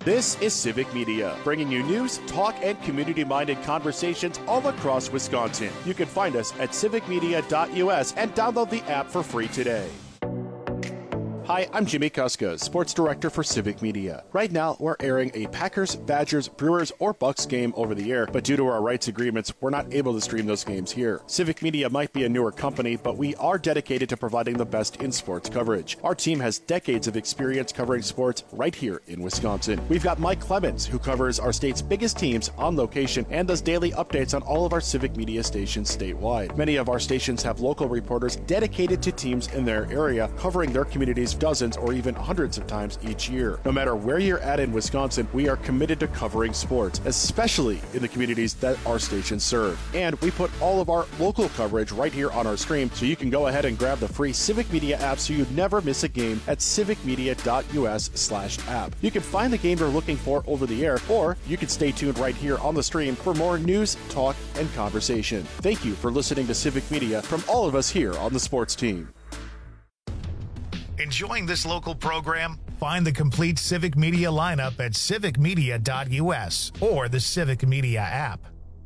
This is Civic Media, bringing you news, talk, and community-minded conversations all across Wisconsin. You can find us at civicmedia.us and download the app for free today. Hi, I'm Jimmy Kuska, Sports Director for Civic Media. Right now, we're airing a Packers, Badgers, Brewers, or Bucks game over the air, but due to our rights agreements, we're not able to stream those games here. Civic Media might be a newer company, but we are dedicated to providing the best in sports coverage. Our team has decades of experience covering sports right here in Wisconsin. We've got Mike Clemens, who covers our state's biggest teams on location and does daily updates on all of our Civic Media stations statewide. Many of our stations have local reporters dedicated to teams in their area, covering their communities dozens or even hundreds of times each year. No matter where you're at in Wisconsin, we are committed to covering sports, especially in the communities that our stations serve. And we put all of our local coverage right here on our stream, so you can go ahead and grab the free Civic Media app so you never miss a game at civicmedia.us/app. You can find the game you're looking for over the air, or you can stay tuned right here on the stream for more news, talk, and conversation. Thank you for listening to Civic Media from all of us here on the sports team. Enjoying this local program? Find the complete Civic Media lineup at civicmedia.us or the Civic Media app.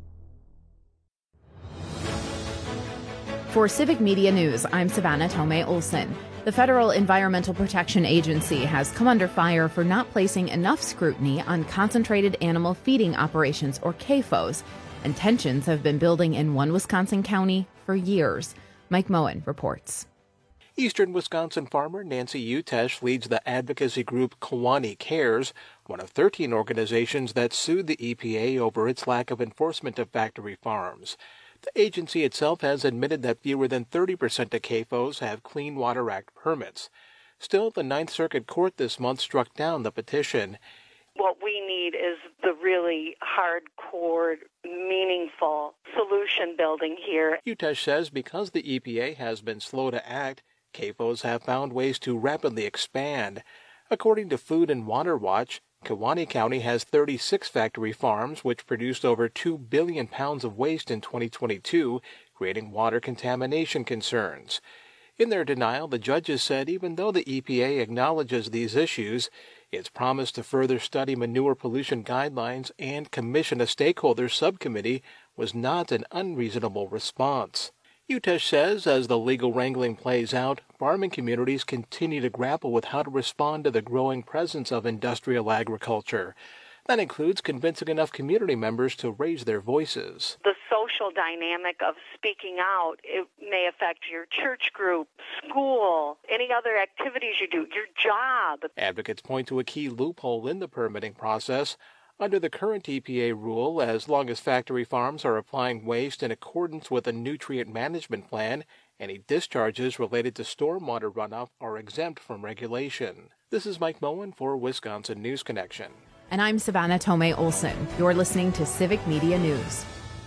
For Civic Media News, I'm Savannah Tomei Olson. The Federal Environmental Protection Agency has come under fire for not placing enough scrutiny on concentrated animal feeding operations, or CAFOs, and tensions have been building in one Wisconsin county for years. Mike Moen reports. Eastern Wisconsin farmer Nancy Utesh leads the advocacy group Kewaunee Cares, one of 13 organizations that sued the EPA over its lack of enforcement of factory farms. The agency itself has admitted that fewer than 30% of CAFOs have Clean Water Act permits. Still, the Ninth Circuit Court this month struck down the petition. What we need is the really hardcore, meaningful solution building here. Utesh says because the EPA has been slow to act, CAFOs have found ways to rapidly expand. According to Food and Water Watch, Kewaunee County has 36 factory farms which produced over 2 billion pounds of waste in 2022, creating water contamination concerns. In their denial, the judges said even though the EPA acknowledges these issues, its promise to further study manure pollution guidelines and commission a stakeholder subcommittee was not an unreasonable response. Utesh says as the legal wrangling plays out, farming communities continue to grapple with how to respond to the growing presence of industrial agriculture. That includes convincing enough community members to raise their voices. The social dynamic of speaking out, it may affect your church group, school, any other activities you do, your job. Advocates point to a key loophole in the permitting process. Under the current EPA rule, as long as factory farms are applying waste in accordance with a nutrient management plan, any discharges related to stormwater runoff are exempt from regulation. This is Mike Moen for Wisconsin News Connection. And I'm Savannah Tomei Olson. You're listening to Civic Media News.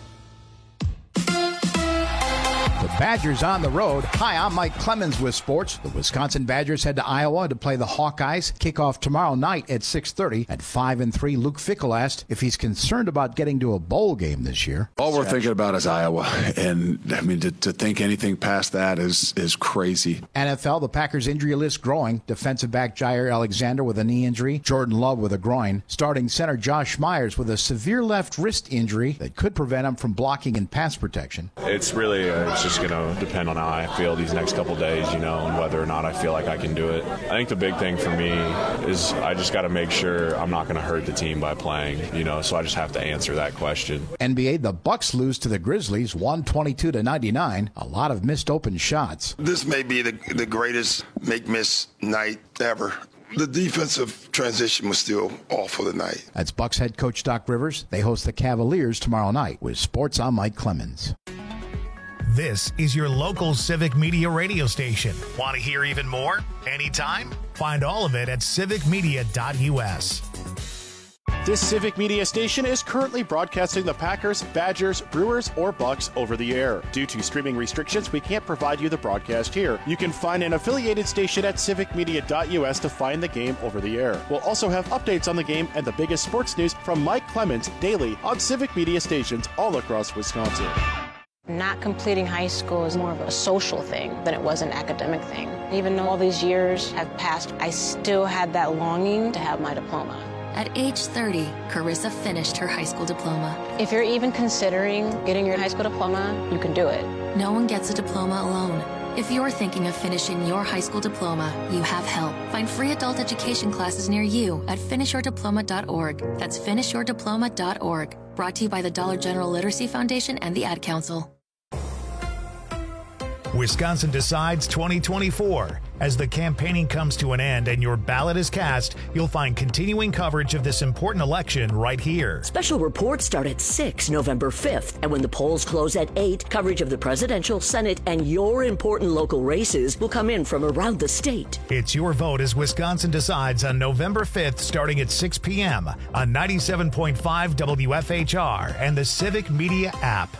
The Badgers on the road. Hi, I'm Mike Clemens with sports. The Wisconsin Badgers head to Iowa to play the Hawkeyes. Kickoff tomorrow night at 6:30. At 5-3, Luke Fickell asked if he's concerned about getting to a bowl game this year. All we're thinking about is Iowa, and I mean to think anything past that is crazy. NFL, the Packers injury list growing. Defensive back Jair Alexander with a knee injury. Jordan Love with a groin. Starting center Josh Myers with a severe left wrist injury that could prevent him from blocking in pass protection. It's really it's just going to depend on how I feel these next couple days, and whether or not I feel like I can do it. I think the big thing for me is I just got to make sure I'm not going to hurt the team by playing, so I just have to answer that question. NBA, the Bucks lose to the Grizzlies 122-99. A lot of missed open shots. This may be the greatest make-miss night ever. The defensive transition was still awful tonight. That's Bucks head coach Doc Rivers. They host the Cavaliers tomorrow night. With sports, I'm Mike Clemens. This is your local Civic Media radio station. Want to hear even more? Anytime? Find all of it at civicmedia.us. This Civic Media station is currently broadcasting the Packers, Badgers, Brewers, or Bucks over the air. Due to streaming restrictions, we can't provide you the broadcast here. You can find an affiliated station at civicmedia.us to find the game over the air. We'll also have updates on the game and the biggest sports news from Mike Clemens daily on Civic Media stations all across Wisconsin. Not completing high school is more of a social thing than it was an academic thing. Even though all these years have passed, I still had that longing to have my diploma. At age 30, Carissa finished her high school diploma. If you're even considering getting your high school diploma, you can do it. No one gets a diploma alone. If you're thinking of finishing your high school diploma, you have help. Find free adult education classes near you at finishyourdiploma.org. That's finishyourdiploma.org. Brought to you by the Dollar General Literacy Foundation and the Ad Council. Wisconsin Decides 2024. As the campaigning comes to an end and your ballot is cast, you'll find continuing coverage of this important election right here. Special reports start at 6 November 5th, and when the polls close at 8, coverage of the presidential, Senate, and your important local races will come in from around the state. It's your vote as Wisconsin Decides on November 5th, starting at 6 p.m. on 97.5 WFHR and the Civic Media app.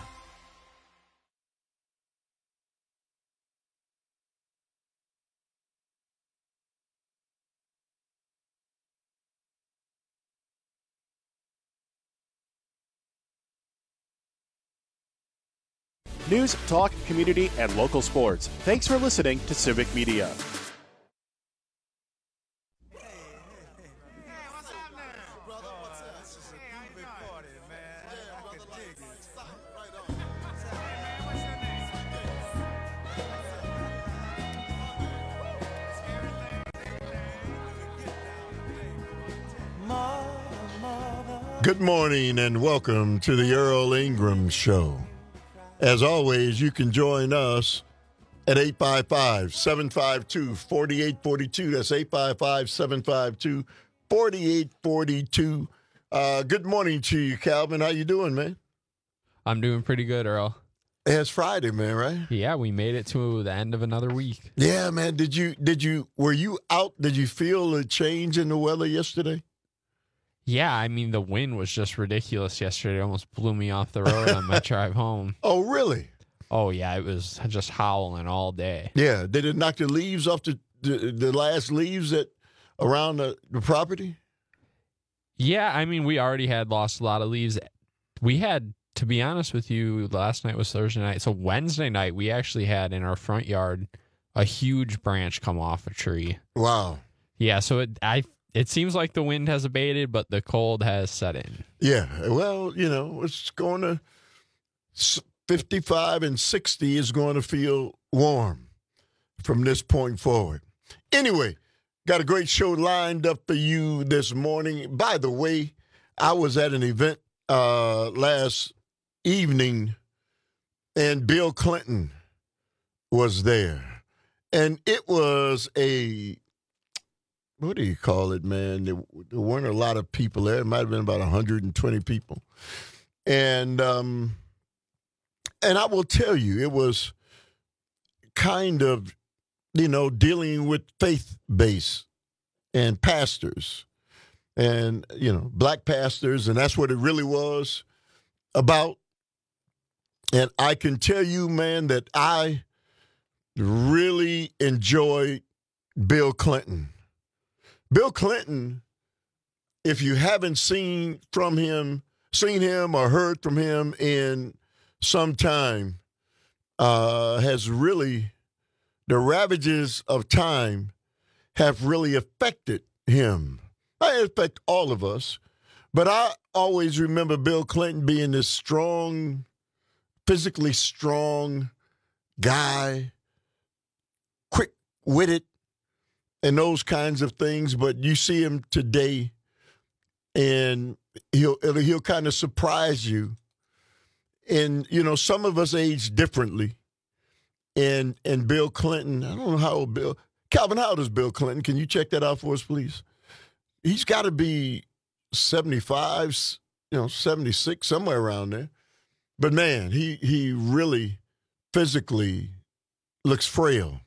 News, talk, community, and local sports. Thanks for listening to Civic Media. Good morning and welcome to the Earl Ingram Show. As always, you can join us at 855-752-4842. That's 855-752-4842. Good morning to you, Calvin. How you doing, man? I'm doing pretty good, Earl. It's Friday, man, right? Yeah, we made it to the end of another week. Yeah, man. Were you out? Did you feel a change in the weather yesterday? Yeah, I mean, the wind was just ridiculous yesterday. It almost blew me off the road on my drive home. Oh, really? Oh, yeah, it was just howling all day. Yeah, did it knock the leaves off the last leaves around the property? Yeah, I mean, we already had lost a lot of leaves. We had, to be honest with you, last night was Thursday night. So Wednesday night, we actually had in our front yard a huge branch come off a tree. Wow. Yeah, so it seems like the wind has abated, but the cold has set in. Yeah, well, it's going to 55 and 60 is going to feel warm from this point forward. Anyway, got a great show lined up for you this morning. By the way, I was at an event last evening, and Bill Clinton was there. And it was what do you call it, man? There weren't a lot of people there. It might have been about 120 people. And I will tell you, it was kind of, dealing with faith base and pastors and, black pastors. And that's what it really was about. And I can tell you, man, that I really enjoyed Bill Clinton. Bill Clinton, if you haven't seen him or heard from him in some time, has really, the ravages of time have really affected him. They affect all of us, but I always remember Bill Clinton being this strong, physically strong guy, quick-witted, and those kinds of things. But you see him today, and he'll kind of surprise you. And some of us age differently. And Bill Clinton, I don't know how old Calvin, how old is Bill Clinton? Can you check that out for us, please? He's got to be 75, 76, somewhere around there. But man, he really physically looks frail.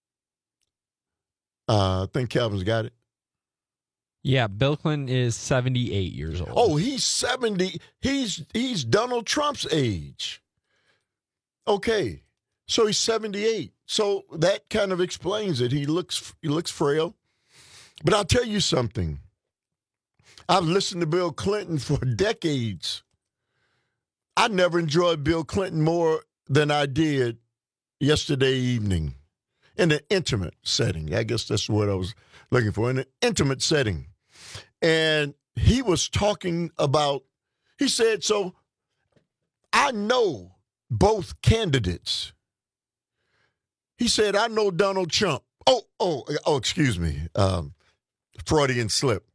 I think Calvin's got it. Yeah, Bill Clinton is 78 years old. Oh, he's 70. He's Donald Trump's age. Okay, so he's 78. So that kind of explains it. He looks frail. But I'll tell you something. I've listened to Bill Clinton for decades. I never enjoyed Bill Clinton more than I did yesterday evening. In an intimate setting. I guess that's the word I was looking for. In an intimate setting. And he was talking about, he said, so I know both candidates. He said, I know Donald Trump. Oh, excuse me. Freudian slip.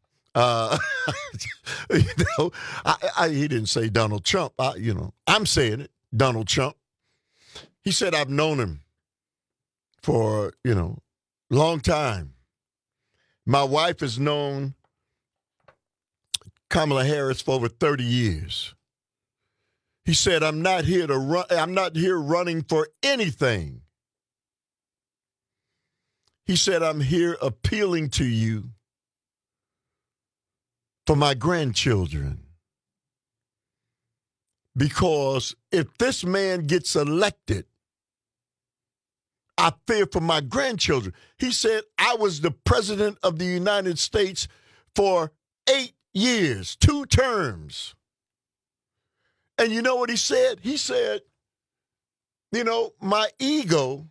He didn't say Donald Trump. I'm saying it, Donald Trump. He said, I've known him for, long time. My wife has known Kamala Harris for over 30 years. He said, I'm not here running for anything. He said, I'm here appealing to you for my grandchildren. Because if this man gets elected, I fear for my grandchildren. He said, I was the president of the United States for 8 years, 2 terms. And you know what he said? He said, my ego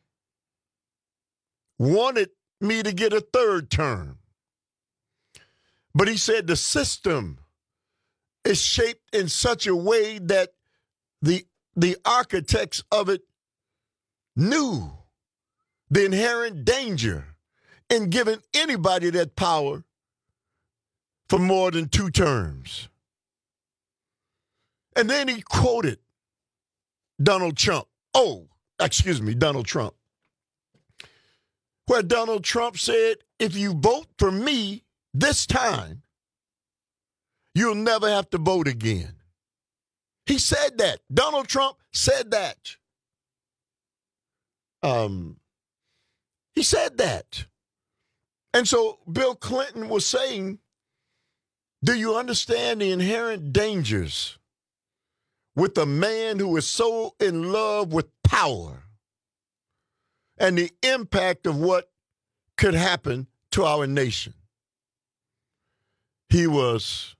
wanted me to get a 3rd term. But he said the system is shaped in such a way that the architects of it knew the inherent danger in giving anybody that power for more than 2 terms. And then he quoted Donald Trump. Donald Trump. Where Donald Trump said, if you vote for me this time, you'll never have to vote again. He said that. Donald Trump said that. He said that. And so Bill Clinton was saying, do you understand the inherent dangers with a man who is so in love with power and the impact of what could happen to our nation? He was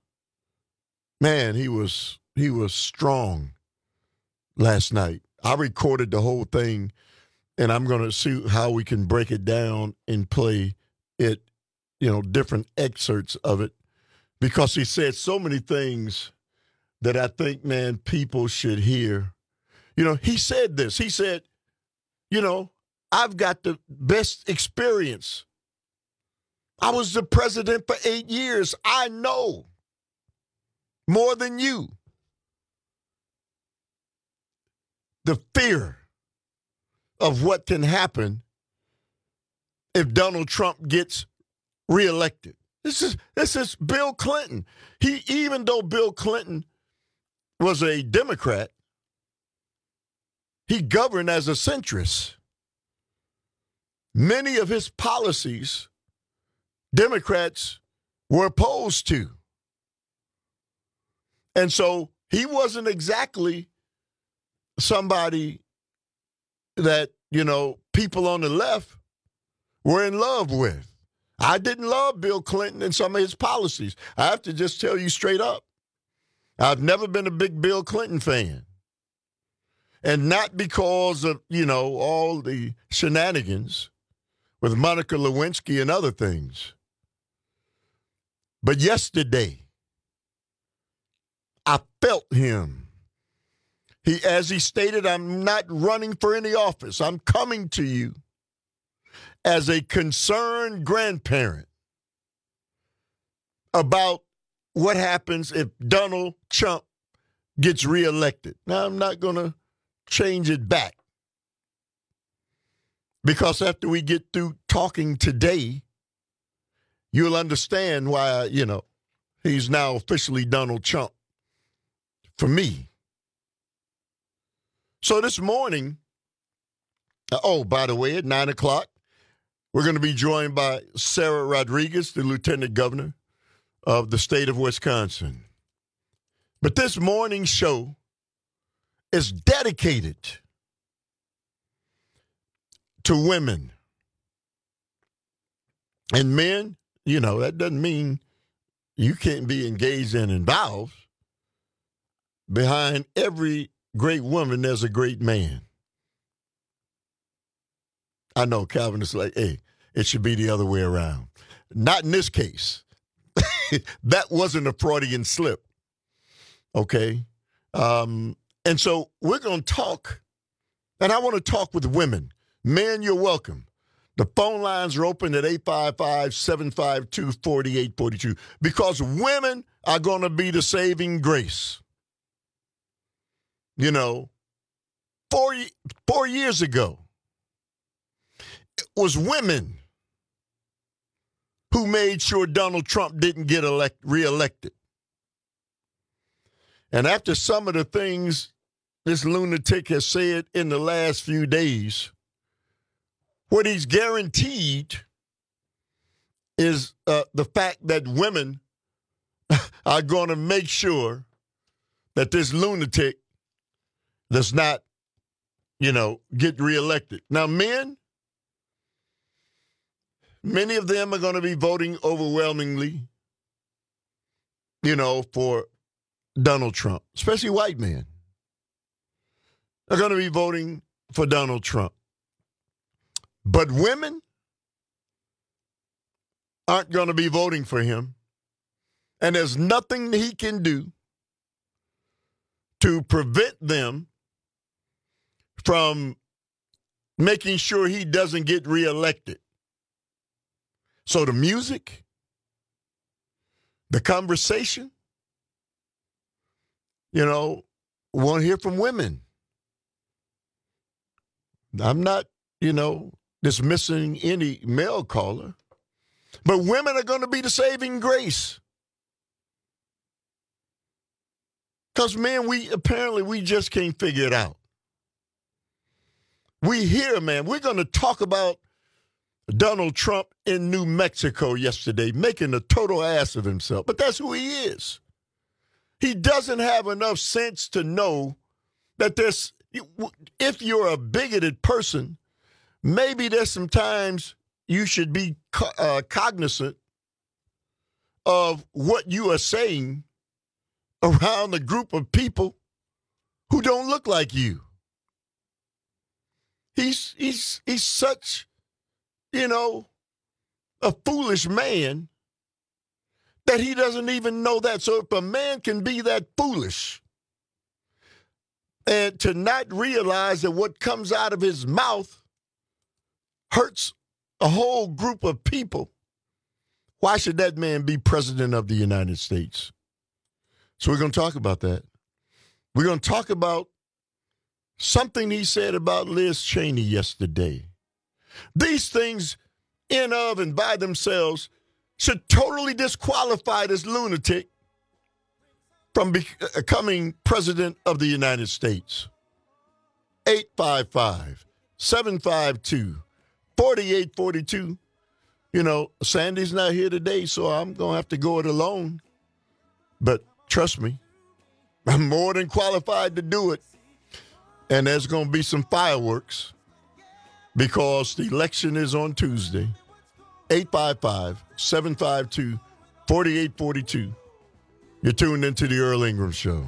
strong last night. I recorded the whole thing, and I'm going to see how we can break it down and play it, different excerpts of it, because he said so many things that I think, man, people should hear. He said this. He said, I've got the best experience. I was the president for 8 years. I know more than you. The fear of what can happen if Donald Trump gets reelected. This is Bill Clinton. Even though Bill Clinton was a Democrat, he governed as a centrist. Many of his policies, Democrats were opposed to. And so he wasn't exactly somebody that, people on the left were in love with. I didn't love Bill Clinton and some of his policies. I have to just tell you straight up. I've never been a big Bill Clinton fan. And not because of, all the shenanigans with Monica Lewinsky and other things. But yesterday, I felt him. As he stated, I'm not running for any office. I'm coming to you as a concerned grandparent about what happens if Donald Trump gets reelected. Now, I'm not going to change it back, because after we get through talking today, you'll understand why, he's now officially Donald Trump for me. So this morning, by the way, at 9 o'clock, we're going to be joined by Sarah Rodriguez, the Lieutenant Governor of the state of Wisconsin. But this morning's show is dedicated to women. And men, that doesn't mean you can't be engaged and involved. Behind every great woman, there's a great man. I know Calvin is like, hey, it should be the other way around. Not in this case. that wasn't a Freudian slip. Okay? And so we're going to talk, and I want to talk with women. Men, you're welcome. The phone lines are open at 855-752-4842 because women are going to be the saving grace. You know, 4 years ago, it was women who made sure Donald Trump didn't get reelected. And after some of the things this lunatic has said in the last few days, what he's guaranteed is the fact that women are going to make sure that this lunatic does not, get reelected. Now, men, many of them are going to be voting overwhelmingly, for Donald Trump, especially white men. They're going to be voting for Donald Trump. But women aren't going to be voting for him. And there's nothing he can do to prevent them from making sure he doesn't get reelected. So the music, the conversation, want to hear from women. I'm not, dismissing any male caller, but women are going to be the saving grace. Because, man, we just can't figure it out. We hear, man, we're going to talk about Donald Trump in New Mexico yesterday, making a total ass of himself. But that's who he is. He doesn't have enough sense to know that if you're a bigoted person, maybe there's some times you should be cognizant of what you are saying around a group of people who don't look like you. He's such, a foolish man that he doesn't even know that. So if a man can be that foolish and to not realize that what comes out of his mouth hurts a whole group of people, why should that man be president of the United States? So we're going to talk about that. We're going to talk about something he said about Liz Cheney yesterday. These things in of and by themselves should totally disqualify this lunatic from becoming president of the United States. 855-752-4842. Sandy's not here today, so I'm going to have to go it alone. But trust me, I'm more than qualified to do it. And there's going to be some fireworks because the election is on Tuesday. 855-752-4842. You're tuned into the Earl Ingram Show.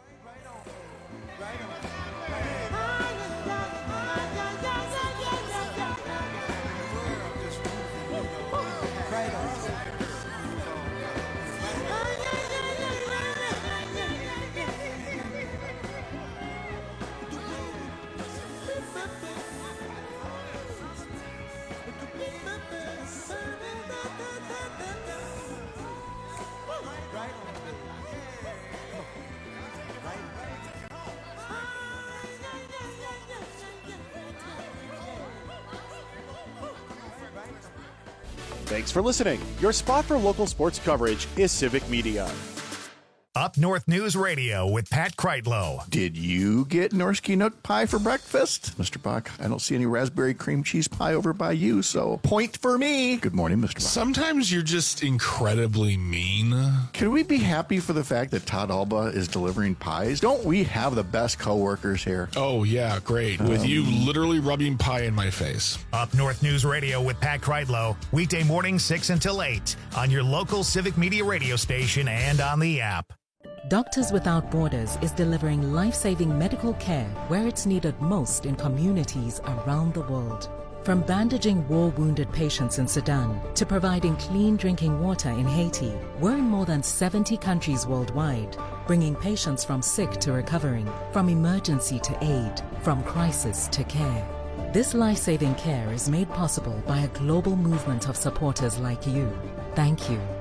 Thanks for listening. Your spot for local sports coverage is Civic Media. Up North News Radio with Pat Kreitlow. Did you get Norski Nook pie for breakfast? Mr. Bach, I don't see any raspberry cream cheese pie over by you, so point for me. Good morning, Mr. Bach. Sometimes you're just incredibly mean. Can we be happy for the fact that Todd Alba is delivering pies? Don't we have the best coworkers here? Oh, yeah, great. With you literally rubbing pie in my face. Up North News Radio with Pat Kreitlow. Weekday morning 6 until 8 on your local Civic Media radio station and on the app. Doctors Without Borders is delivering life-saving medical care where it's needed most in communities around the world. From bandaging war-wounded patients in Sudan to providing clean drinking water in Haiti, we're in more than 70 countries worldwide, bringing patients from sick to recovering, from emergency to aid, from crisis to care. This life-saving care is made possible by a global movement of supporters like you. Thank you.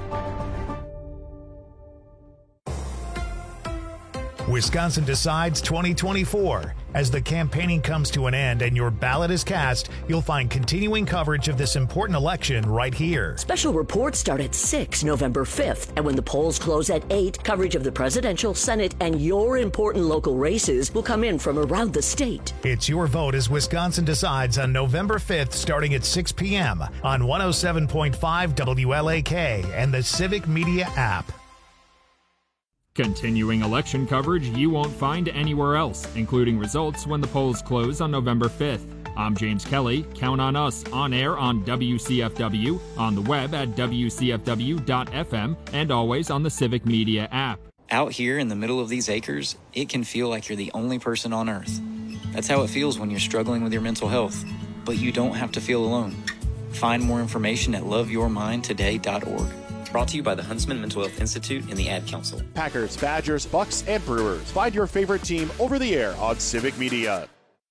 Wisconsin Decides 2024. As the campaigning comes to an end and your ballot is cast, you'll find continuing coverage of this important election right here. Special reports start at 6 November 5th, and when the polls close at 8, coverage of the presidential, Senate, and your important local races will come in from around the state. It's your vote as Wisconsin Decides on November 5th starting at 6 p.m. on 107.5 WLAK and the Civic Media app. Continuing election coverage you won't find anywhere else, including results when the polls close on November 5th. I'm James Kelly. Count on us on air on WCFW, on the web at WCFW.FM, and always on the Civic Media app. Out here in the middle of these acres, it can feel like you're the only person on Earth. That's how it feels when you're struggling with your mental health. But you don't have to feel alone. Find more information at loveyourmindtoday.org. Brought to you by the Huntsman Mental Health Institute and the Ad Council. Packers, Badgers, Bucks, and Brewers. Find your favorite team over the air on Civic Media.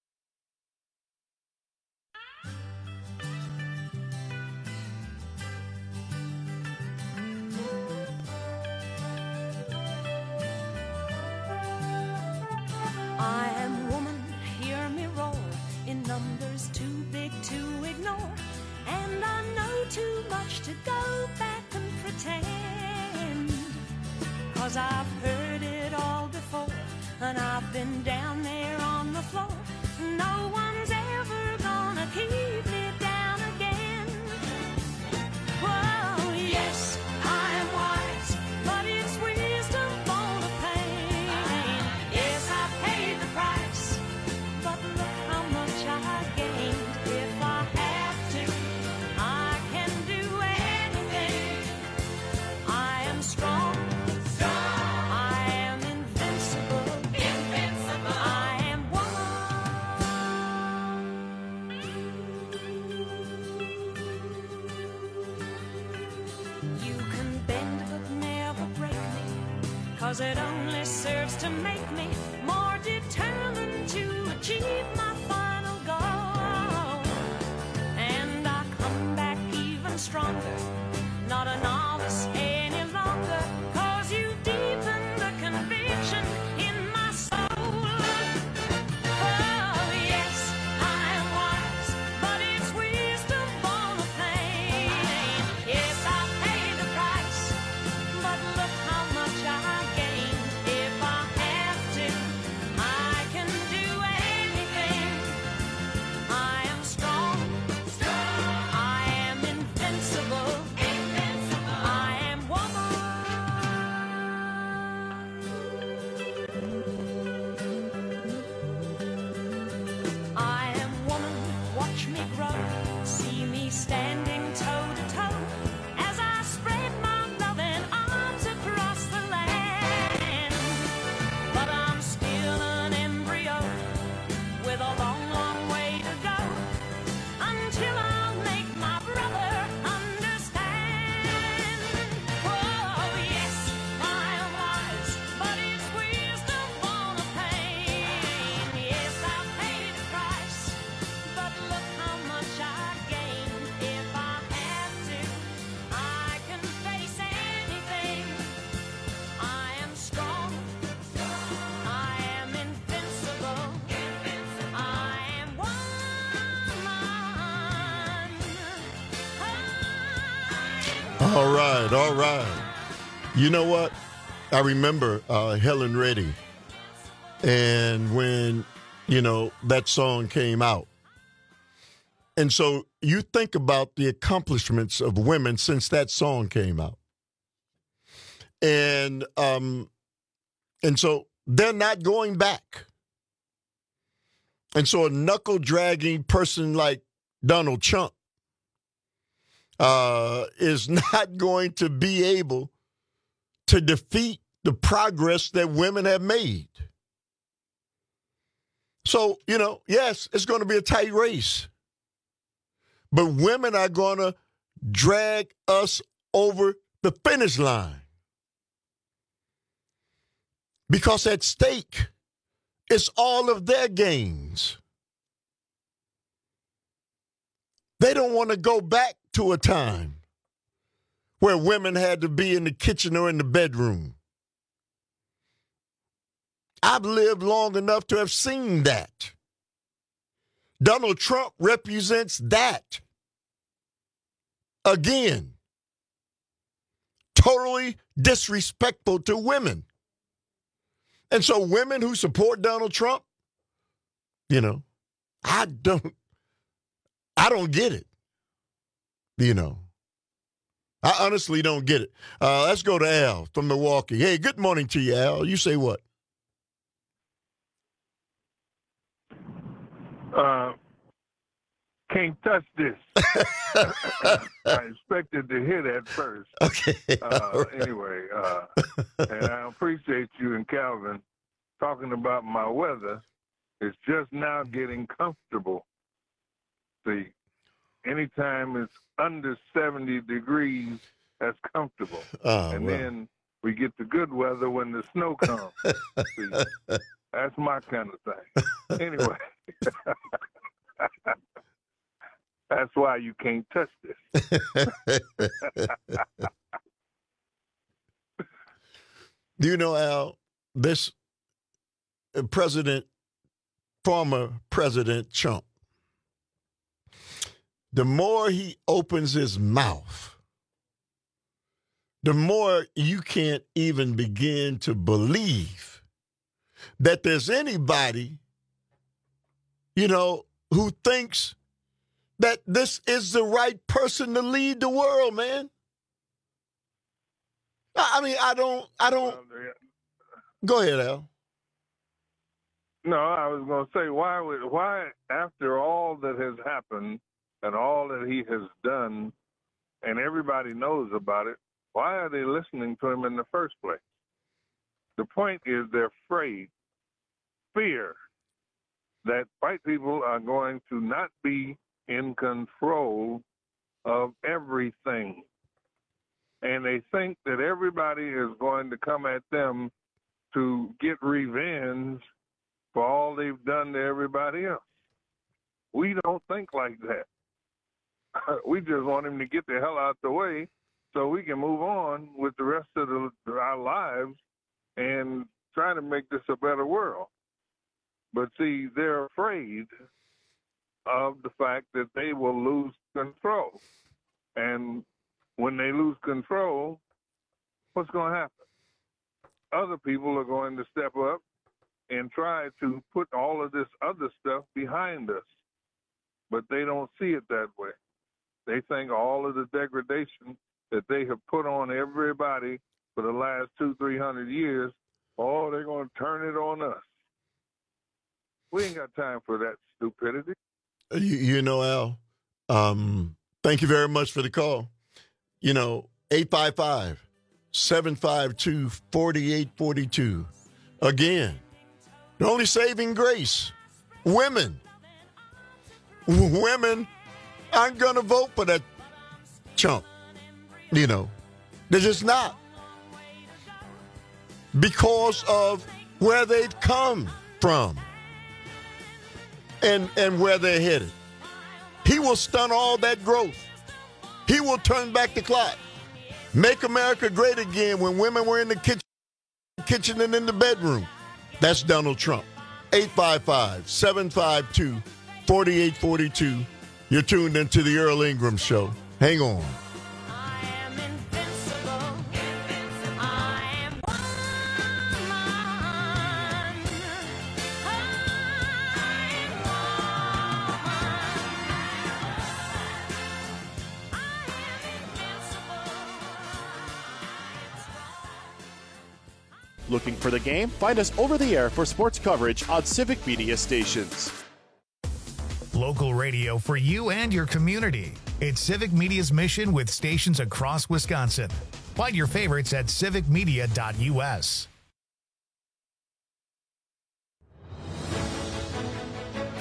I am woman, hear me roar, in numbers too big to ignore, and I know too much to go back and pretend, 'cause I've heard it all before, and I've been down there on the floor. No one's ever gonna keep me down again. Whoa, yes, I am wise, but it's wisdom born of pain. Yes, I paid the price, but look how much I gained. If I have to, I can do anything. I am strong. I am invincible. I am woman. You can bend but never break me, 'cause it only serves to make me more determined to achieve my final goal. And I come back even stronger, not a novice any longer, 'cause you deepen the conviction in my soul. Oh, yes, I am wise, but it's wisdom born of pain. Yes, I paid the price, but look how much I gained. If I have to, I can do anything. I am strong. I am invincible. I am woman. I am woman. Watch me grow. See me standing toe to toe as I spread my loving arms across the land. But I'm still an embryo with a long, long way to go until I'll make my brother understand. Oh, yes, I am wise, but it's wisdom born of pain. Yes, I paid the price, but look how much I gained. If I have to, I can face anything. I am strong. I am invincible. I am woman. All right, all right. You know what? I remember Helen Reddy, and when, that song came out. And so you think about the accomplishments of women since that song came out. And so they're not going back. And so a knuckle-dragging person like Donald Trump is not going to be able to defeat the progress that women have made. So, yes, it's going to be a tight race. but women are going to drag us over the finish line. Because at stake is all of their gains. They don't want to go back to a time where women had to be in the kitchen or in the bedroom. I've lived long enough to have seen that. Donald Trump represents that. Again, totally disrespectful to women. And so women who support Donald Trump, I don't get it. I honestly don't get it. Let's go to Al from Milwaukee. Hey, good morning to you, Al. You say what? Can't touch this. I expected to hear that first. Okay. Anyway, and I appreciate you and Calvin talking about my weather. It's just now getting comfortable. See, anytime it's under 70 degrees, that's comfortable. Then we get the good weather when the snow comes. See, that's my kind of thing. Anyway. That's why you can't touch this. Do you know, Al, this former President Trump, the more he opens his mouth, the more you can't even begin to believe that there's anybody, who thinks that this is the right person to lead the world, man. I don't. Go ahead, Al. No, I was going to say, why, after all that has happened and all that he has done, and everybody knows about it, why are they listening to him in the first place? The point is they're afraid, fear, that white people are going to not be in control of everything. And they think that everybody is going to come at them to get revenge for all they've done to everybody else. We don't think like that. We just want him to get the hell out the way so we can move on with the rest of our lives and try to make this a better world. But see, they're afraid of the fact that they will lose control. And when they lose control, what's going to happen? Other people are going to step up and try to put all of this other stuff behind us. But they don't see it that way. They think all of the degradation that they have put on everybody for the last 200-300 years, they're going to turn it on us. We ain't got time for that stupidity. Al, thank you very much for the call. 855-752-4842. Again, the only saving grace, women. Women aren't going to vote for that chump. They're just not. Because of where they've come from. And where they're headed. He will stunt all that growth. He will turn back the clock. Make America great again when women were in the kitchen and in the bedroom. That's Donald Trump. 855-752-4842. You're tuned into the Earl Ingram Show. Hang on. Looking for the game? Find us over the air for sports coverage on Civic Media stations. Local radio for you and your community. It's Civic Media's mission with stations across Wisconsin. Find your favorites at civicmedia.us.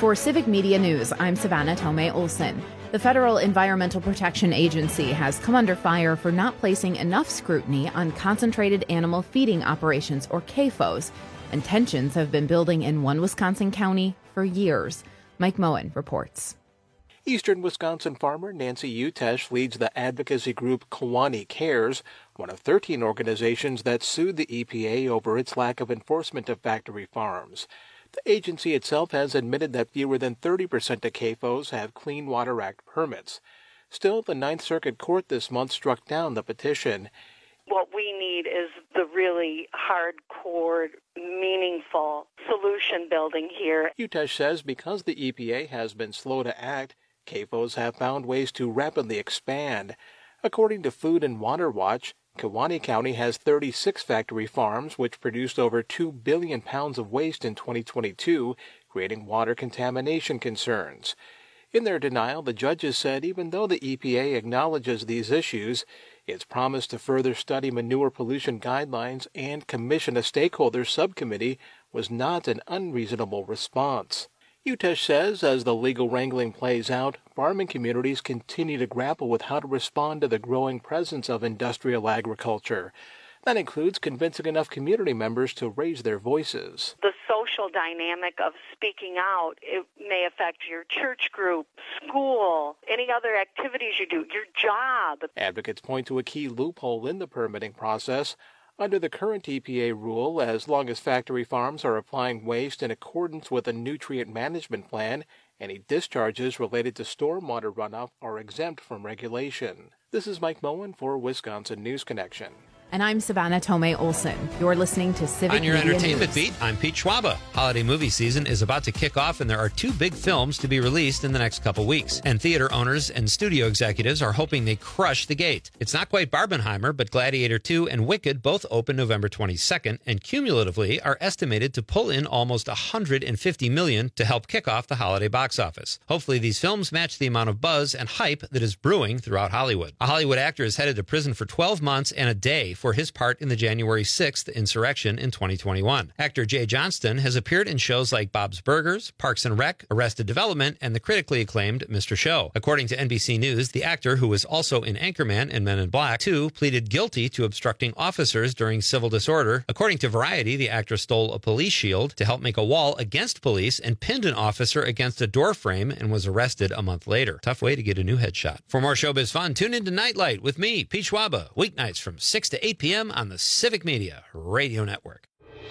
For Civic Media News, I'm Savannah Tomei Olson. The Federal Environmental Protection Agency has come under fire for not placing enough scrutiny on concentrated animal feeding operations, or CAFOs, and tensions have been building in one Wisconsin county for years. Mike Moen reports. Eastern Wisconsin farmer Nancy Utesh leads the advocacy group Kewaunee Cares, one of 13 organizations that sued the EPA over its lack of enforcement of factory farms. The agency itself has admitted that fewer than 30% of CAFOs have Clean Water Act permits. Still, the Ninth Circuit Court this month struck down the petition. What we need is the really hardcore, meaningful solution building here. Utesh says because the EPA has been slow to act, CAFOs have found ways to rapidly expand. According to Food and Water Watch, Kewaunee County has 36 factory farms which produced over 2 billion pounds of waste in 2022, creating water contamination concerns. In their denial, the judges said even though the EPA acknowledges these issues, its promise to further study manure pollution guidelines and commission a stakeholder subcommittee was not an unreasonable response. Utesh says as the legal wrangling plays out, farming communities continue to grapple with how to respond to the growing presence of industrial agriculture. That includes convincing enough community members to raise their voices. The social dynamic of speaking out, it may affect your church group, school, any other activities you do, your job. Advocates point to a key loophole in the permitting process. Under the current EPA rule, as long as factory farms are applying waste in accordance with a nutrient management plan, any discharges related to stormwater runoff are exempt from regulation. This is Mike Moen for Wisconsin News Connection. And I'm Savannah Tomei Olson. You're listening to Civic On your Media entertainment News. beat, I'm Pete Schwaba. Holiday movie season is about to kick off, and there are 2 big films to be released in the next couple weeks. And theater owners and studio executives are hoping they crush the gate. It's not quite Barbenheimer, but Gladiator 2 and Wicked both open November 22nd, and cumulatively are estimated to pull in almost $150 million to help kick off the holiday box office. Hopefully, these films match the amount of buzz and hype that is brewing throughout Hollywood. A Hollywood actor is headed to prison for 12 months and a day for his part in the January 6th insurrection in 2021. Actor Jay Johnston has appeared in shows like Bob's Burgers, Parks and Rec, Arrested Development, and the critically acclaimed Mr. Show. According to NBC News, the actor, who was also in Anchorman and Men in Black 2, pleaded guilty to obstructing officers during civil disorder. According to Variety, the actor stole a police shield to help make a wall against police and pinned an officer against a door frame and was arrested a month later. Tough way to get a new headshot. For more showbiz fun, tune into Nightlight with me, Pete Schwaba, weeknights from 6 to 8 p.m. on the Civic Media Radio Network.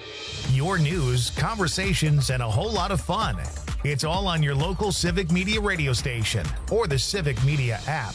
Your news, conversations, and a whole lot of fun. It's all on your local Civic Media radio station or the Civic Media app.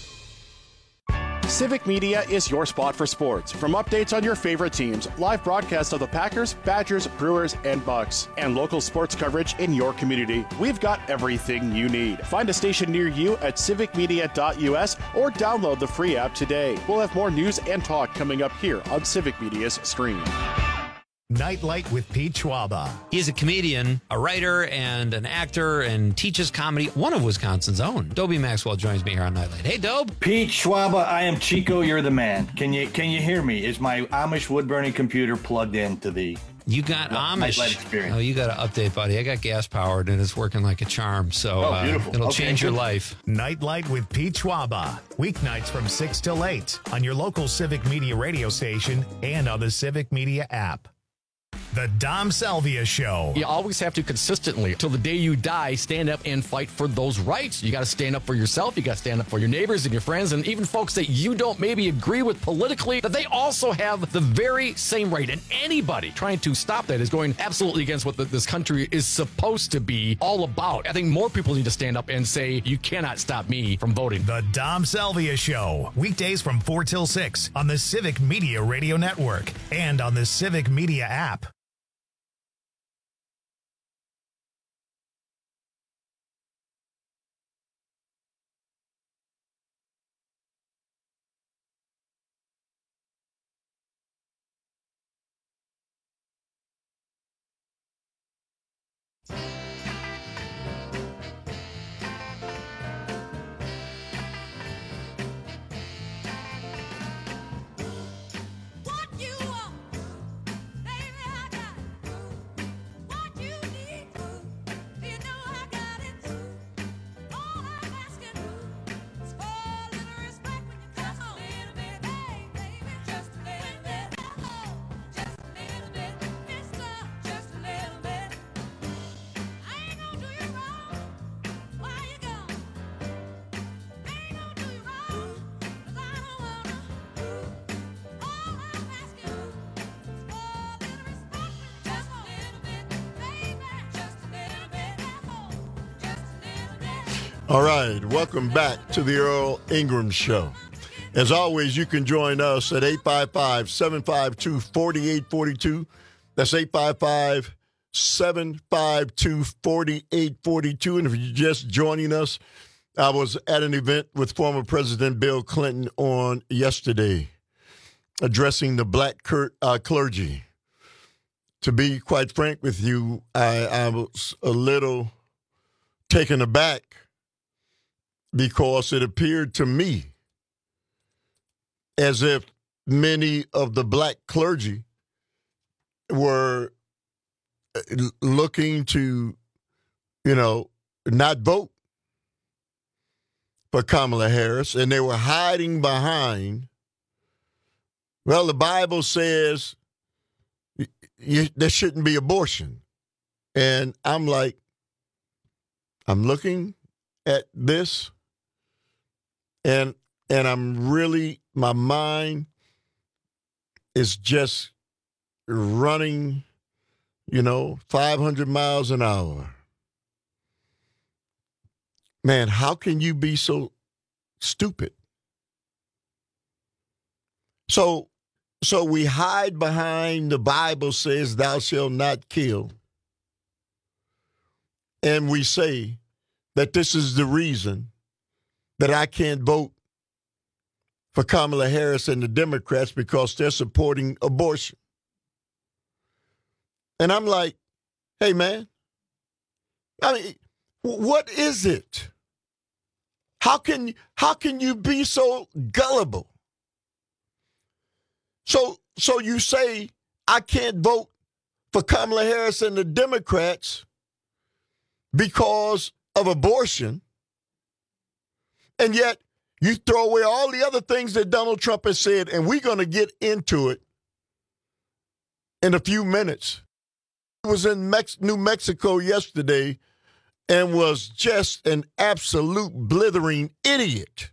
Civic Media is your spot for sports. From updates on your favorite teams, live broadcasts of the Packers, Badgers, Brewers, and Bucks, and local sports coverage in your community, we've got everything you need. Find a station near you at civicmedia.us or download the free app today. We'll have more news and talk coming up here on Civic Media's stream. Nightlight with Pete Schwaba. He is a comedian, a writer, and an actor, and teaches comedy. One of Wisconsin's own. Dobie Maxwell joins me here on Nightlight. Hey, Dobe. Pete Schwaba, I am Chico. You're the man. Can you hear me? Is my Amish wood burning computer plugged into the? You got Amish. Nightlight experience. Oh, you got to update, buddy. I got gas powered and it's working like a charm. So it'll change your life. Nightlight with Pete Schwaba. Weeknights from 6 till 8 on your local Civic Media radio station and on the Civic Media app. The Dom Salvia Show. You always have to consistently, till the day you die, stand up and fight for those rights. You got to stand up for yourself. You got to stand up for your neighbors and your friends and even folks that you don't maybe agree with politically, that they also have the very same right. And anybody trying to stop that is going absolutely against what this country is supposed to be all about. I think more people need to stand up and say, you cannot stop me from voting. The Dom Salvia Show. Weekdays from 4 till 6 on the Civic Media Radio Network and on the Civic Media app. What you want, baby, I got All right, welcome back to the Earl Ingram Show. As always, you can join us at 855-752-4842. That's 855-752-4842. And if you're just joining us, I was at an event with former President Bill Clinton on yesterday, addressing the black clergy. To be quite frank with you, I was a little taken aback because it appeared to me as if many of the black clergy were looking to, not vote for Kamala Harris, and they were hiding behind, well, the Bible says there shouldn't be abortion. And I'm like, I'm looking at this, and I'm really, my mind is just running, 500 miles an hour. Man, how can you be so stupid? So we hide behind the Bible says thou shalt not kill. And we say that this is the reason that I can't vote for Kamala Harris and the Democrats because they're supporting abortion. And I'm like, hey, man, I mean, what is it? How can you be so gullible? So you say I can't vote for Kamala Harris and the Democrats because of abortion, and yet you throw away all the other things that Donald Trump has said, and we're going to get into it in a few minutes. I was in New Mexico yesterday and was just an absolute blithering idiot.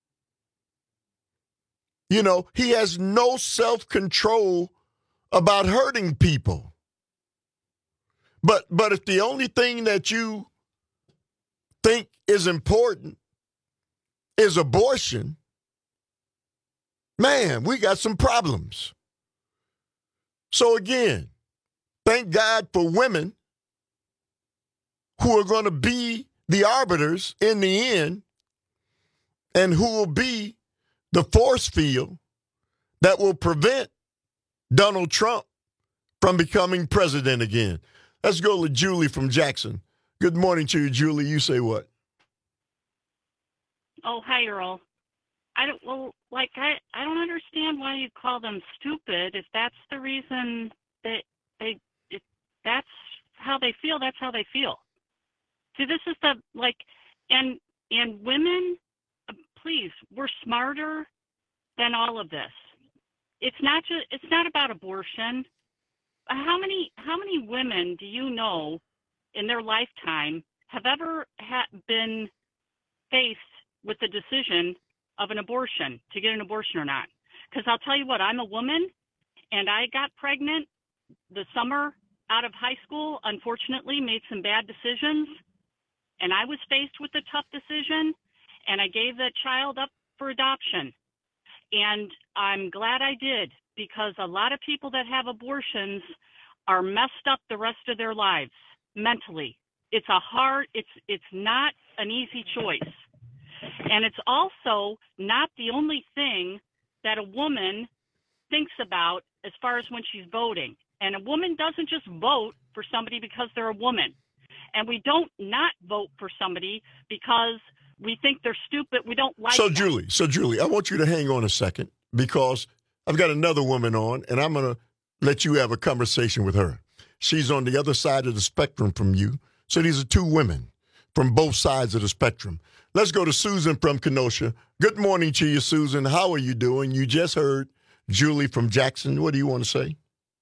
He has no self-control about hurting people. But if the only thing that you think is important is abortion, man, we got some problems. So again, thank God for women who are going to be the arbiters in the end and who will be the force field that will prevent Donald Trump from becoming president again. Let's go to Julie from Jackson. Good morning to you, Julie. You say what? Oh, hi, Earl. I don't understand why you call them stupid. If that's the reason that that's how they feel, that's how they feel. See, this is and women, please, we're smarter than all of this. It's not about abortion. How many women do you know in their lifetime have ever been faced with the decision of an abortion, to get an abortion or not? Because I'll tell you what, I'm a woman, and I got pregnant the summer out of high school, unfortunately, made some bad decisions, and I was faced with a tough decision, and I gave that child up for adoption. And I'm glad I did, because a lot of people that have abortions are messed up the rest of their lives mentally. It's not an easy choice. And it's also not the only thing that a woman thinks about as far as when she's voting. And a woman doesn't just vote for somebody because they're a woman. And we don't not vote for somebody because we think they're stupid. We don't like them. Julie, I want you to hang on a second, because I've got another woman on, and I'm going to let you have a conversation with her. She's on the other side of the spectrum from you. So these are two women from both sides of the spectrum. Let's go to Susan from Kenosha. Good morning to you, Susan. How are you doing? You just heard Julie from Jackson. What do you want to say?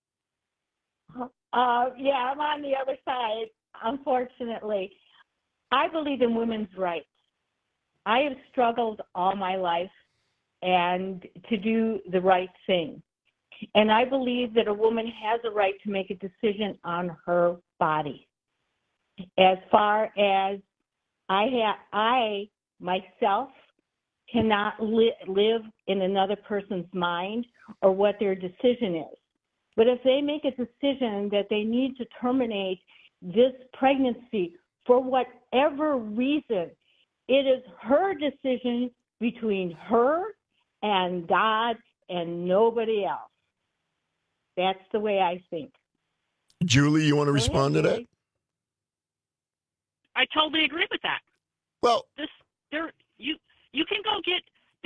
Yeah, I'm on the other side, unfortunately. I believe in women's rights. I have struggled all my life and to do the right thing. And I believe that a woman has a right to make a decision on her body as far as I myself cannot live in another person's mind or what their decision is. But if they make a decision that they need to terminate this pregnancy for whatever reason, it is her decision between her and God and nobody else. That's the way I think. Julie, you want to respond to that? I totally agree with that. Well, you can go get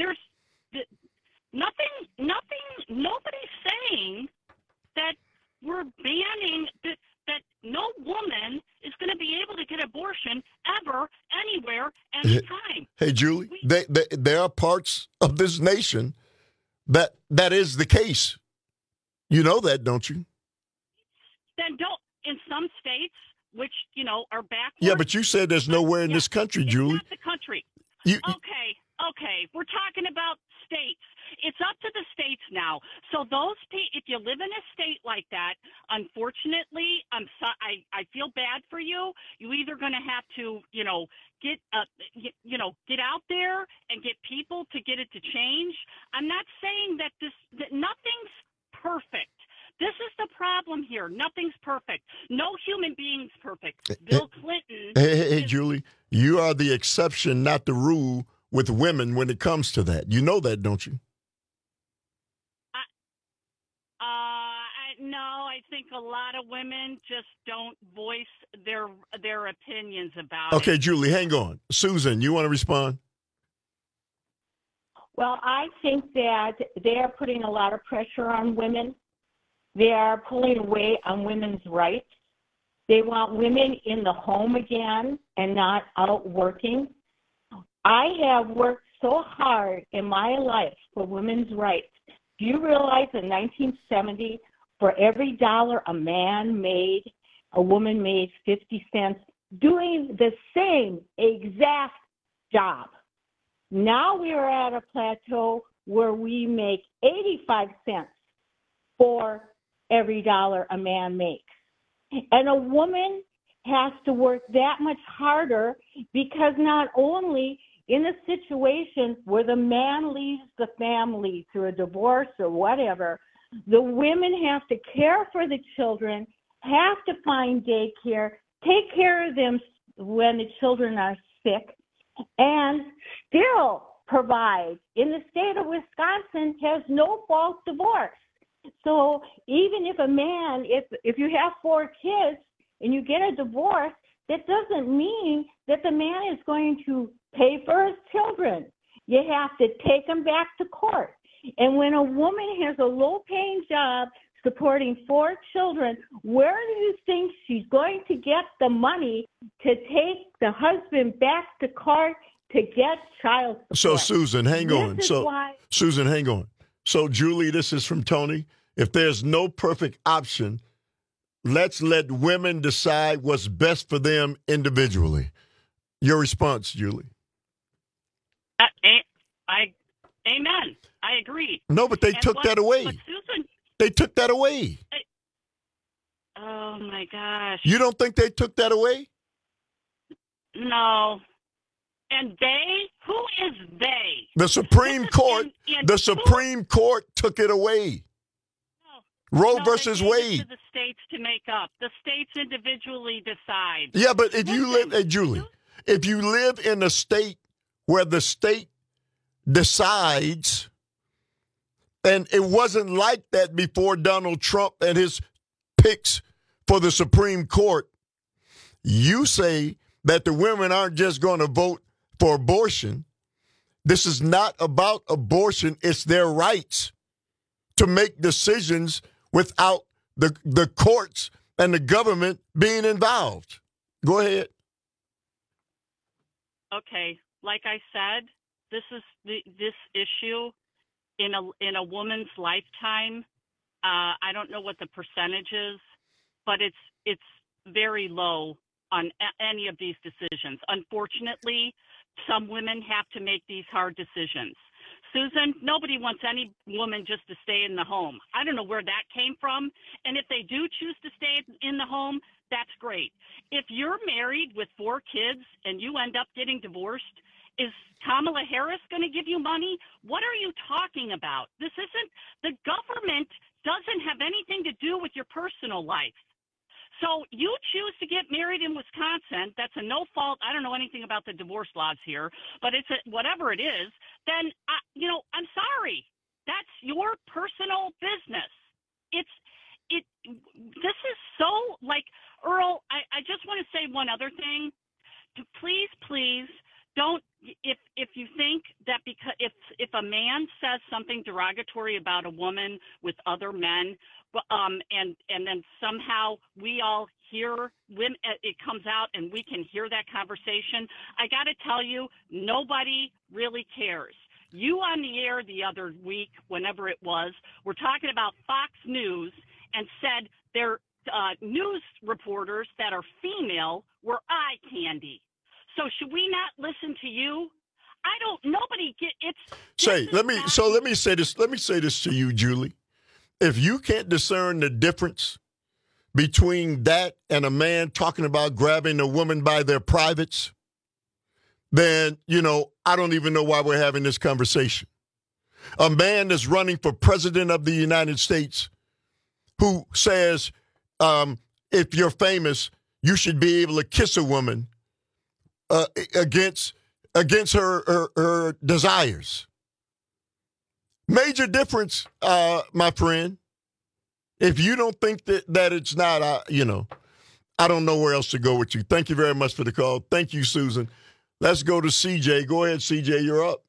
nobody's saying that we're banning that no woman is going to be able to get abortion ever, anywhere, anytime. Hey, Julie, there are parts of this nation that is the case. You know that, don't you? Then in some states, which, are backwards. Yeah, but you said there's nowhere in this country, Julie. It's not the country. Okay. We're talking about states. It's up to the states now. So if you live in a state like that, unfortunately, I feel bad for you. You're either going to have to, get out there and get people to get it to change. I'm not saying that nothing's perfect. This is the problem here. Nothing's perfect. No human being's perfect. Bill Clinton. Hey, Julie, you are the exception, not the rule with women when it comes to that. You know that, don't you? No, I think a lot of women just don't voice their opinions about it. Okay, Julie, hang on. Susan, you want to respond? Well, I think that they are putting a lot of pressure on women. They are pulling away on women's rights. They want women in the home again and not out working. I have worked so hard in my life for women's rights. Do you realize in 1970, for every dollar a man made, a woman made 50 cents doing the same exact job? Now we are at a plateau where we make 85 cents for every dollar a man makes. And a woman has to work that much harder because not only in a situation where the man leaves the family through a divorce or whatever, the women have to care for the children, have to find daycare, take care of them when the children are sick, and still provide. In the state of Wisconsin, has no fault divorce. So even if a man, if you have 4 kids and you get a divorce, that doesn't mean that the man is going to pay for his children. You have to take them back to court. And when a woman has a low-paying job supporting 4 children, where do you think she's going to get the money to take the husband back to court to get child support? So, Susan, hang on. Susan, hang on. So, Julie, this is from Tony. If there's no perfect option, let's let women decide what's best for them individually. Your response, Julie? Amen. I agree. No, but they took that away. Susan, they took that away. Oh, my gosh. You don't think they took that away? No. And they? Who is they? The Supreme Court. The Supreme Court took it away. Roe versus Wade. To the states to make up. The states individually decide. Yeah, but if you live, Julie, if you live in a state where the state decides, and it wasn't like that before Donald Trump and his picks for the Supreme Court, you say that the women aren't just going to vote for abortion. This is not about abortion. It's their rights to make decisions without the courts and the government being involved. Go ahead. Okay, like I said, this issue in a woman's lifetime. I don't know what the percentage is, but it's very low on any of these decisions. Unfortunately, some women have to make these hard decisions. Susan, nobody wants any woman just to stay in the home. I don't know where that came from. And if they do choose to stay in the home, that's great. If you're married with 4 kids and you end up getting divorced, is Kamala Harris going to give you money? What are you talking about? The government doesn't have anything to do with your personal life. So you choose to get married in Wisconsin, that's a no fault. I don't know anything about the divorce laws here, but whatever it is, then, I'm sorry. That's your personal business. This is so, like, Earl, I just want to say one other thing. Please don't, if you think that because if a man says something derogatory about a woman with other men, and then somehow we all hear when it comes out and we can hear that conversation, I got to tell you, nobody really cares. You on the air the other week, whenever it was, were talking about Fox News and said their news reporters that are female were eye candy. So should we not listen to you? Let me say this to you, Julie. If you can't discern the difference between that and a man talking about grabbing a woman by their privates, then, I don't even know why we're having this conversation. A man that's running for president of the United States who says, if you're famous, you should be able to kiss a woman against her desires. Major difference, my friend. If you don't think that it's not, I don't know where else to go with you. Thank you very much for the call. Thank you, Susan. Let's go to CJ. Go ahead, CJ. You're up.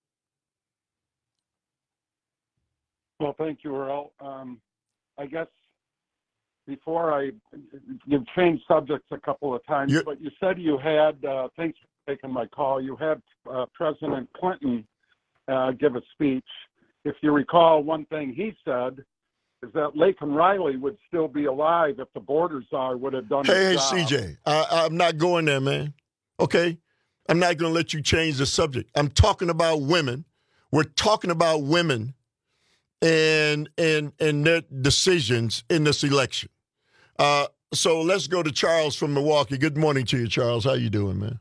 Well, thank you, Earl. I guess before you've changed subjects a couple of times, but you said you had, thanks for taking my call, you had President Clinton give a speech. If you recall, one thing he said is that Laken Riley would still be alive if the border czar would have done his job. Hey, CJ, I'm not going there, man. Okay? I'm not going to let you change the subject. I'm talking about women. We're talking about women and their decisions in this election. So let's go to Charles from Milwaukee. Good morning to you, Charles. How you doing, man?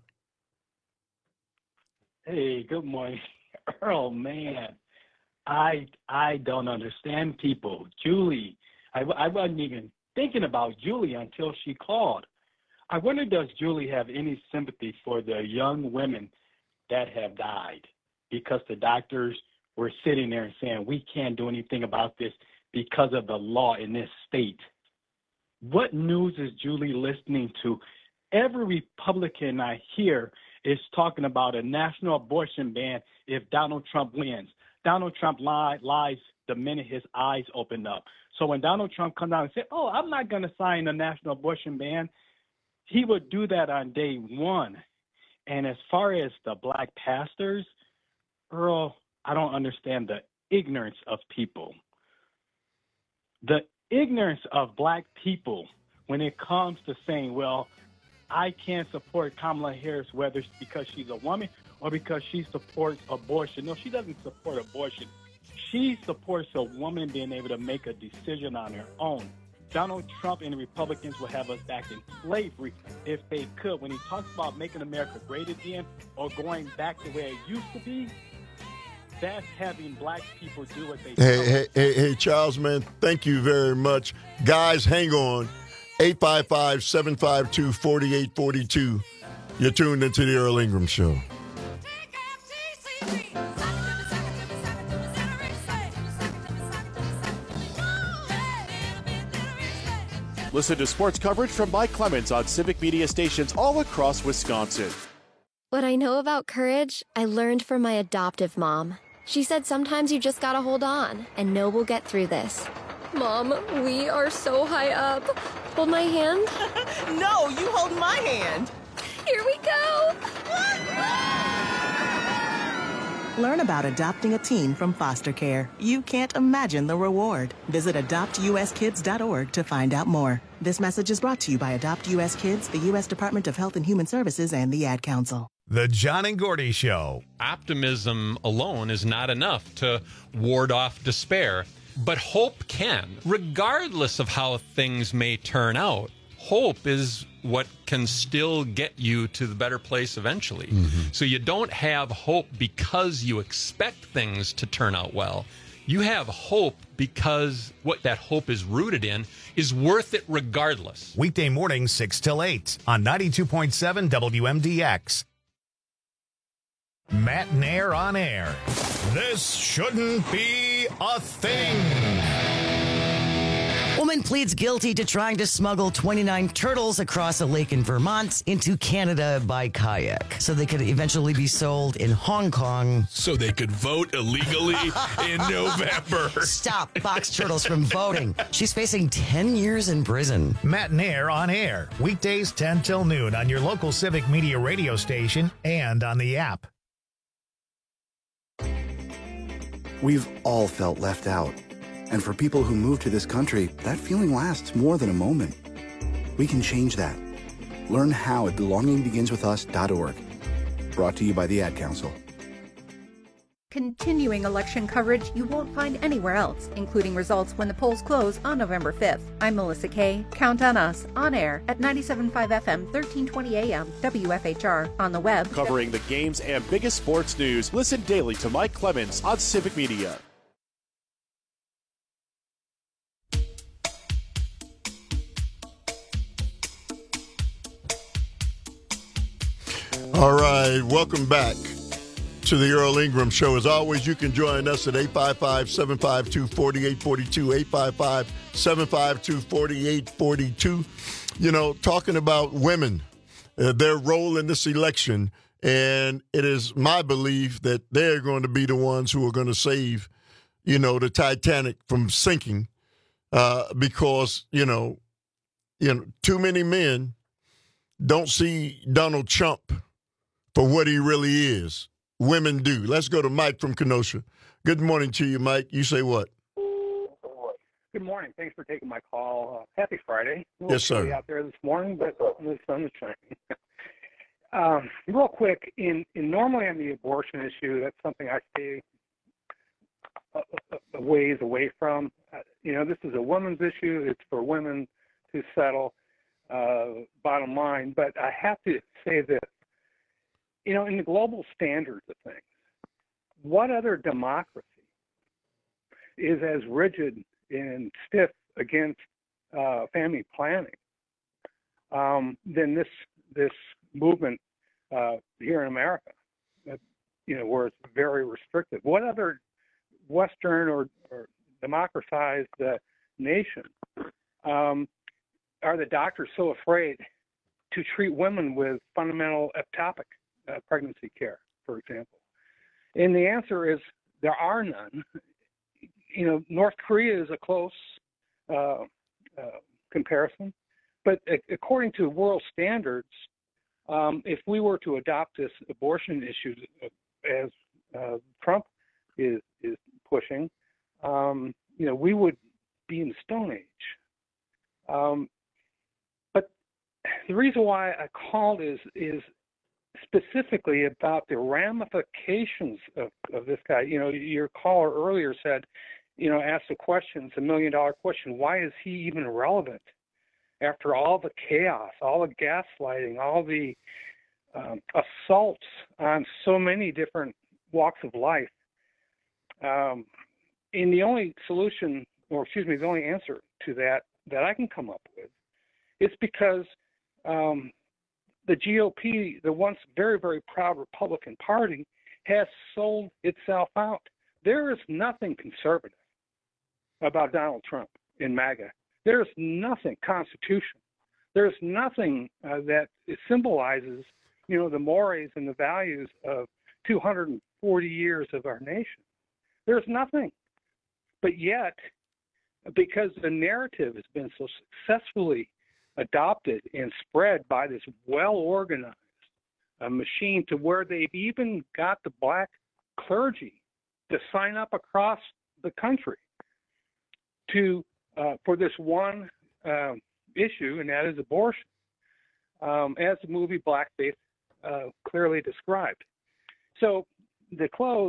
Hey, good morning. Earl, man. I don't understand people. Julie, I wasn't even thinking about Julie until she called. I wonder, does Julie have any sympathy for the young women that have died? Because the doctors were sitting there and saying, we can't do anything about this because of the law in this state. What news is Julie listening to? Every Republican I hear is talking about a national abortion ban if Donald Trump wins. Donald Trump lies the minute his eyes open up. So when Donald Trump comes out and says, I'm not going to sign a national abortion ban, he would do that on day one. And as far as the black pastors, Earl, I don't understand the ignorance of people. The ignorance of black people when it comes to saying, well, I can't support Kamala Harris, whether it's because she's a woman or because she supports abortion. No, she doesn't support abortion. She supports a woman being able to make a decision on her own. Donald Trump and the Republicans will have us back in slavery if they could. When he talks about making America great again or going back the way it used to be, that's having black people do what they do. Hey, Charles, man, thank you very much. Guys, hang on. 855-752-4842. You're tuned into the Earl Ingram Show. Listen to sports coverage from Mike Clemens on Civic Media stations all across Wisconsin. What I know about courage, I learned from my adoptive mom. She said sometimes you just gotta hold on and know we'll get through this. Mom, we are so high up. Hold my hand. No, you hold my hand. Here we go. Learn about adopting a teen from foster care. You can't imagine the reward. Visit adoptuskids.org to find out more. This message is brought to you by Adopt U.S. Kids, the U.S. Department of Health and Human Services, and the Ad Council. The John and Gordy Show. Optimism alone is not enough to ward off despair, but hope can. Regardless of how things may turn out, hope is what can still get you to the better place eventually. Mm-hmm. So you don't have hope because you expect things to turn out well. You have hope because what that hope is rooted in is worth it regardless. Weekday mornings 6 till 8 on 92.7 WMDX. Matt and Air on air. This shouldn't be a thing. Woman pleads guilty to trying to smuggle 29 turtles across a lake in Vermont into Canada by kayak so they could eventually be sold in Hong Kong. So they could vote illegally in November. Stop box turtles from voting. She's facing 10 years in prison. Matt and Air on air. Weekdays 10 till noon on your local Civic Media radio station and on the app. We've all felt left out. And for people who move to this country, that feeling lasts more than a moment. We can change that. Learn how at belongingbeginswithus.org. Brought to you by the Ad Council. Continuing election coverage you won't find anywhere else, including results when the polls close on November 5th. I'm Melissa Kay. Count on us, on air at 97.5 FM, 1320 AM, WFHR, on the web. Covering the games and biggest sports news, listen daily to Mike Clemens on Civic Media. All right, welcome back to the Earl Ingram Show. As always, you can join us at 855-752-4842, 855-752-4842. You know, talking about women, their role in this election, and it is my belief that they're going to be the ones who are going to save, you know, the Titanic from sinking because, you know, too many men don't see Donald Trump for what he really is. Women do. Let's go to Mike from Kenosha. Good morning to you, Mike. You say what? Good morning. Thanks for taking my call. Happy Friday. Yes, sir. Out there this morning, but the sun is shining. Real quick, normally on the abortion issue, that's something I stay a ways away from. This is a women's issue. It's for women to settle, bottom line. But I have to say this. In the global standards of things, what other democracy is as rigid and stiff against family planning than this movement here in America? Where it's very restrictive. What other Western or democratized nation are the doctors so afraid to treat women with fundamental ectopic pregnancy care, for example? And the answer is there are none. North Korea is a close comparison, but according to world standards, if we were to adopt this abortion issue as Trump is pushing, we would be in the Stone Age. But the reason why I called is specifically about the ramifications of this guy. Your caller earlier said, asked a question, it's $1 million question. Why is he even relevant after all the chaos, all the gaslighting, all the assaults on so many different walks of life? And the only solution, the only answer to that I can come up with is because the GOP, the once very, very proud Republican Party, has sold itself out. There is nothing conservative about Donald Trump in MAGA. There is nothing constitutional. There is nothing that symbolizes, the mores and the values of 240 years of our nation. There's nothing. But yet, because the narrative has been so successfully adopted and spread by this well-organized machine to where they've even got the black clergy to sign up across the country for this one issue, and that is abortion. As the movie Black Faith clearly described. So the close,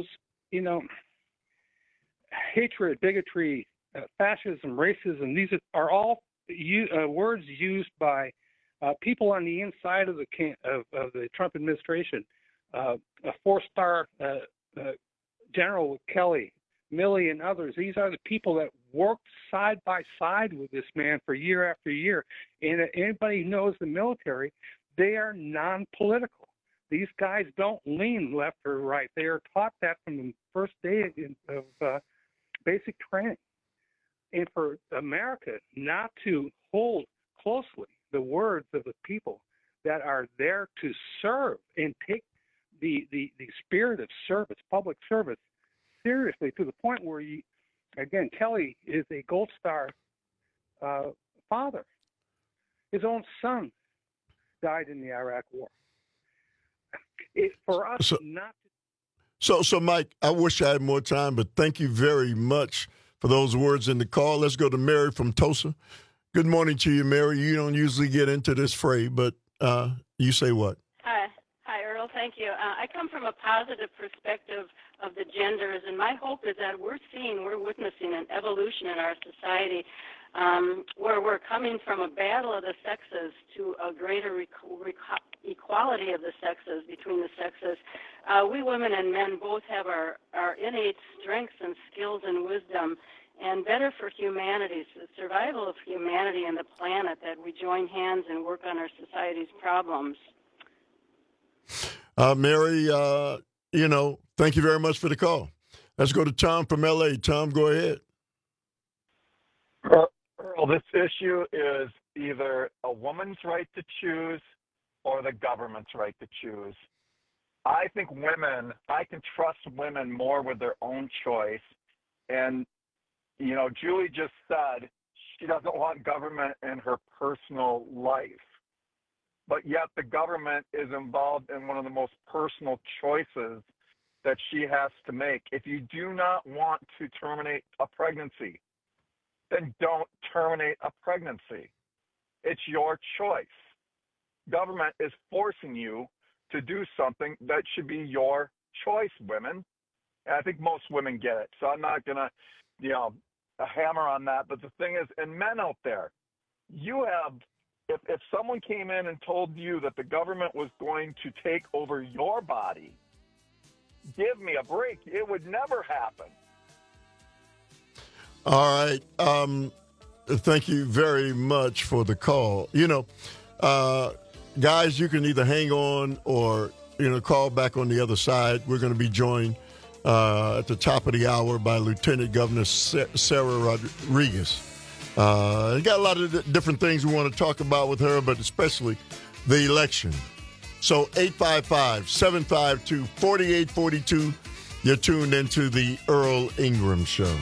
hatred, bigotry, fascism, racism, these are all words used by people on the inside of the Trump administration. A 4-star General Kelly, Milley, and others. These are the people that worked side by side with this man for year after year. And anybody who knows the military, they are non-political. These guys don't lean left or right. They are taught that from the first day of basic training. And for America not to hold closely the words of the people that are there to serve and take the spirit of service, public service, seriously, to the point where again, Kelly is a Gold Star father. His own son died in the Iraq War. For us not to... So, Mike, I wish I had more time, but thank you very much for those words in the call. Let's go to Mary from Tulsa. Good morning to you, Mary. You don't usually get into this fray, but you say what? Hi, Earl. Thank you. I come from a positive perspective of the genders, and my hope is that we're witnessing an evolution in our society where we're coming from a battle of the sexes to a greater equality of the sexes, between the sexes. We women and men both have our innate strengths and skills and wisdom, and better for humanity, the survival of humanity and the planet, that we join hands and work on our society's problems. Mary, thank you very much for the call. Let's go to Tom from L.A. Tom, go ahead. Earl, this issue is either a woman's right to choose or the government's right to choose. I think I can trust women more with their own choice. And, Julie just said she doesn't want government in her personal life. But yet the government is involved in one of the most personal choices that she has to make. If you do not want to terminate a pregnancy, then don't terminate a pregnancy. It's your choice. Government is forcing you to do something that should be your choice, women. And I think most women get it. So I'm not going to, hammer on that. But the thing is, and men out there, you have, if someone came in and told you that the government was going to take over your body, give me a break. It would never happen. All right. Thank you very much for the call. Guys, you can either hang on or, call back on the other side. We're going to be joined at the top of the hour by Lieutenant Governor Sarah Rodriguez. Got a lot of different things we want to talk about with her, but especially the election. So 855-752-4842. You're tuned into the Earl Ingram Show.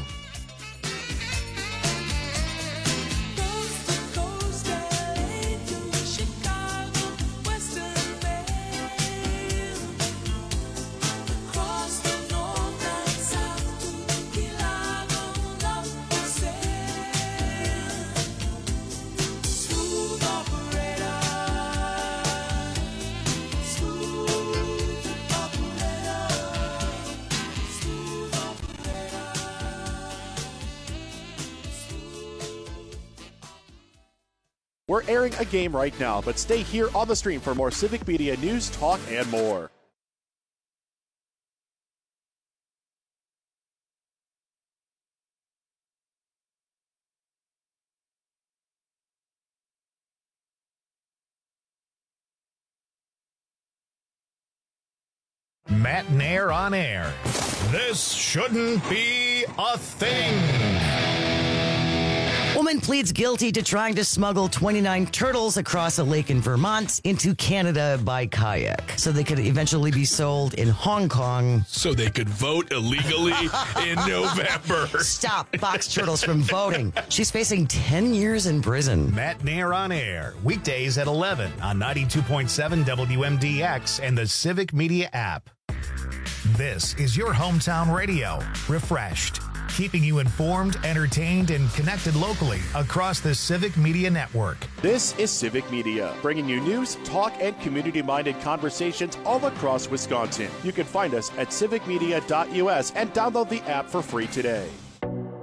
We're airing a game right now, but stay here on the stream for more Civic Media news, talk, and more. Matt Nair on air. This shouldn't be a thing. Woman pleads guilty to trying to smuggle 29 turtles across a lake in Vermont into Canada by kayak so they could eventually be sold in Hong Kong. So they could vote illegally in November. Stop box turtles from voting. She's facing 10 years in prison. Matt Nair on air, weekdays at 11 on 92.7 WMDX and the Civic Media app. This is your hometown radio, refreshed. keeping you informed, entertained, and connected locally across the Civic Media Network. This is Civic Media, bringing you news, talk, and community-minded conversations all across Wisconsin. You can find us at civicmedia.us and download the app for free today.